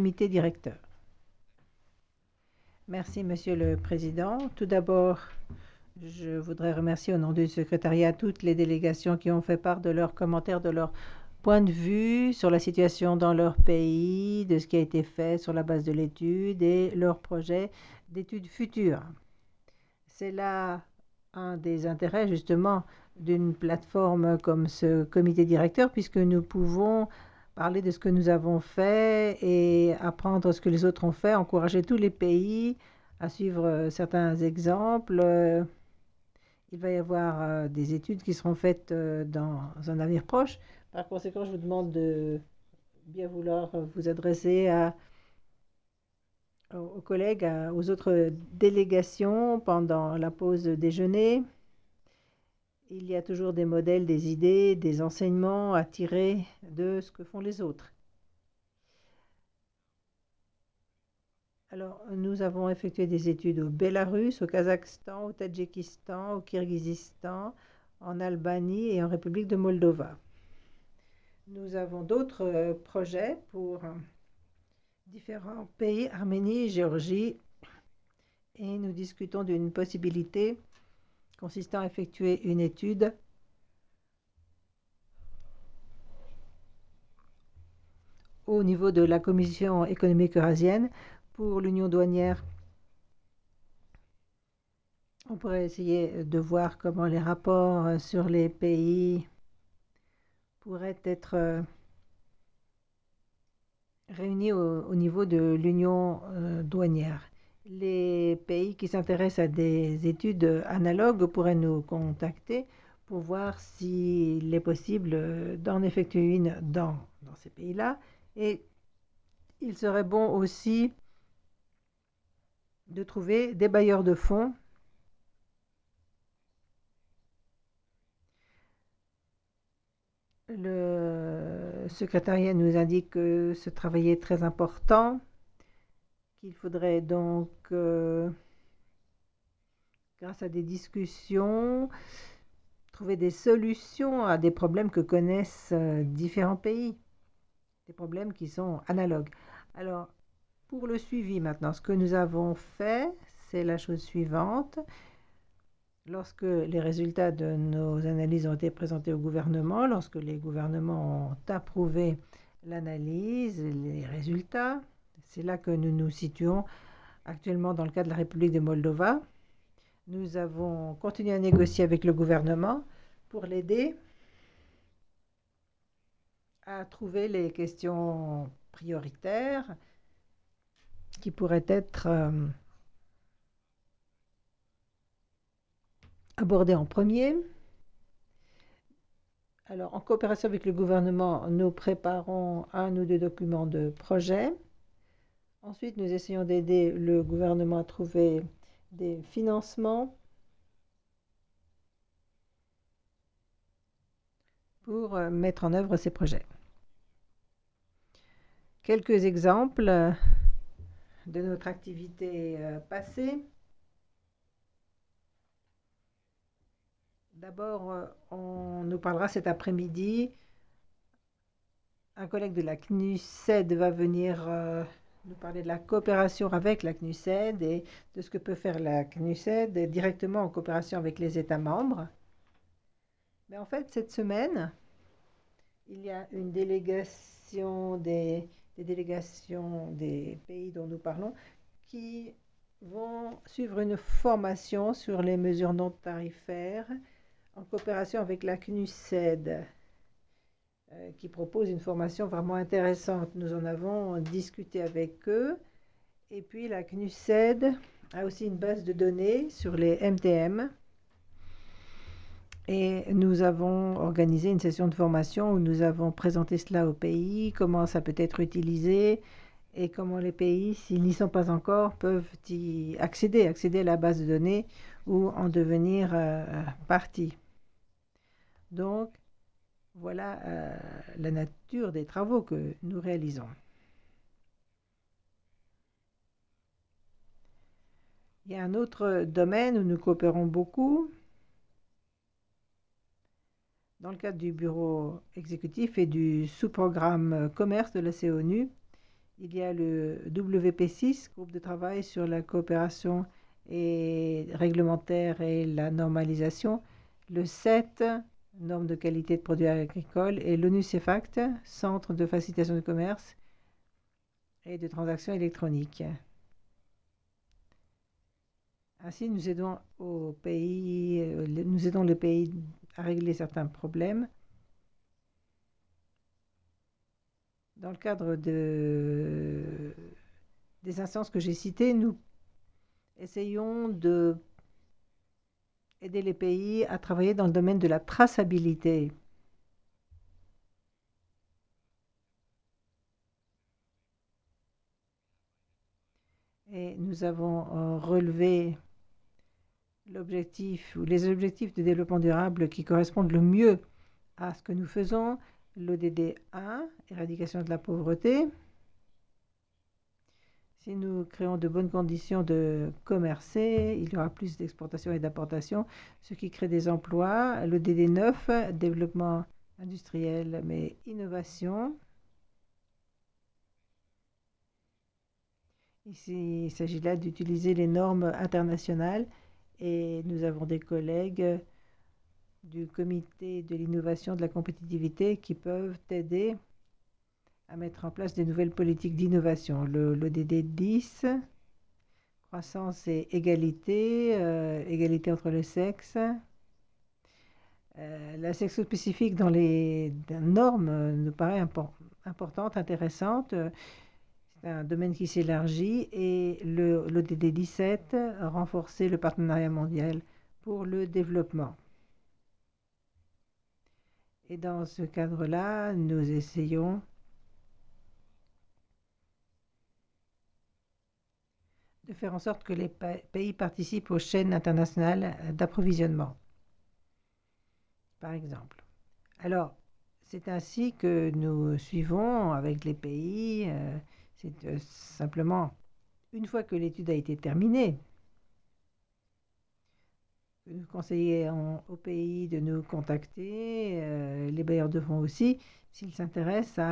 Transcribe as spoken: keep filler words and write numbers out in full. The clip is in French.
comité directeur. Merci, Monsieur le Président. Tout d'abord, je voudrais remercier au nom du secrétariat toutes les délégations qui ont fait part de leurs commentaires, de leur point de vue sur la situation dans leur pays, de ce qui a été fait sur la base de l'étude et leurs projets d'études futures. C'est là un des intérêts justement d'une plateforme comme ce comité directeur, puisque nous pouvons parler de ce que nous avons fait et apprendre ce que les autres ont fait, encourager tous les pays à suivre certains exemples. Il va y avoir des études qui seront faites dans un avenir proche. Par conséquent, je vous demande de bien vouloir vous adresser à aux collègues, aux autres délégations pendant la pause déjeuner. Il y a toujours des modèles, des idées, des enseignements à tirer de ce que font les autres. Alors, nous avons effectué des études au Bélarus, au Kazakhstan, au Tadjikistan, au Kirghizistan, en Albanie et en République de Moldova. Nous avons d'autres projets pour différents pays, Arménie, Géorgie, et nous discutons d'une possibilité consistant à effectuer une étude au niveau de la Commission économique eurasienne pour l'union douanière. On pourrait essayer de voir comment les rapports sur les pays pourraient être réunis au, au niveau de l'union euh, douanière. Les pays qui s'intéressent à des études analogues pourraient nous contacter pour voir s'il est possible d'en effectuer une dans, dans ces pays-là. Et il serait bon aussi de trouver des bailleurs de fonds Le secrétariat nous indique que ce travail est très important, qu'il faudrait donc, euh, grâce à des discussions, trouver des solutions à des problèmes que connaissent euh, différents pays, des problèmes qui sont analogues. Alors, pour le suivi maintenant, ce que nous avons fait, c'est la chose suivante. Lorsque les résultats de nos analyses ont été présentés au gouvernement, lorsque les gouvernements ont approuvé l'analyse, les résultats, c'est là que nous nous situons actuellement dans le cas de la République de Moldova. Nous avons continué à négocier avec le gouvernement pour l'aider à trouver les questions prioritaires qui pourraient être euh, abordées en premier. Alors, en coopération avec le gouvernement, nous préparons un ou deux documents de projet. Ensuite, nous essayons d'aider le gouvernement à trouver des financements pour mettre en œuvre ces projets. Quelques exemples de notre activité passée. D'abord, on nous parlera cet après-midi. Un collègue de la C N U S E D va venir euh, nous parler de la coopération avec la C N U S E D et de ce que peut faire la C N U S E D directement en coopération avec les États membres. Mais en fait, cette semaine, il y a une délégation des, des délégations des pays dont nous parlons qui vont suivre une formation sur les mesures non tarifaires en coopération avec la C N U S E D, euh, qui propose une formation vraiment intéressante. Nous en avons discuté avec eux. Et puis la C N U S E D a aussi une base de données sur les M T M. Et nous avons organisé une session de formation où nous avons présenté cela au pays, comment ça peut être utilisé et comment les pays, s'ils n'y sont pas encore, peuvent y accéder, accéder à la base de données ou en devenir euh, partie. Donc, voilà euh, la nature des travaux que nous réalisons. Il y a un autre domaine où nous coopérons beaucoup. Dans le cadre du bureau exécutif et du sous-programme commerce de la C O N U, Il y a le W P six, groupe de travail sur la coopération et réglementaire et la normalisation. Le sept, normes de qualité de produits agricoles. Et l'ONU-CEFACT, centre de facilitation du commerce et de transactions électroniques. Ainsi, nous aidons, au pays, euh, nous aidons le pays à régler certains problèmes. Dans le cadre de, des instances que j'ai citées, nous essayons de aider les pays à travailler dans le domaine de la traçabilité. Et nous avons euh, relevé l'objectif ou les objectifs de développement durable qui correspondent le mieux à ce que nous faisons. L'O D D un, éradication de la pauvreté. Si nous créons de bonnes conditions de commercer, il y aura plus d'exportation et d'importation, ce qui crée des emplois. L'O D D neuf, développement industriel, mais innovation. Ici, il s'agit là d'utiliser les normes internationales et nous avons des collègues du comité de l'innovation de la compétitivité qui peuvent aider à mettre en place des nouvelles politiques d'innovation. L'O D D dix, croissance et égalité, euh, égalité entre les sexes. Euh, la sexo-spécifique dans les normes euh, nous paraît impor importante, intéressante. C'est un domaine qui s'élargit et l'O D D dix-sept, renforcer le partenariat mondial pour le développement. Et dans ce cadre-là, nous essayons de faire en sorte que les pays participent aux chaînes internationales d'approvisionnement, par exemple. Alors, c'est ainsi que nous suivons avec les pays. Euh, c'est euh, simplement, une fois que l'étude a été terminée, que nous conseillons aux pays de nous contacter, euh, les bailleurs de fonds aussi, s'ils s'intéressent à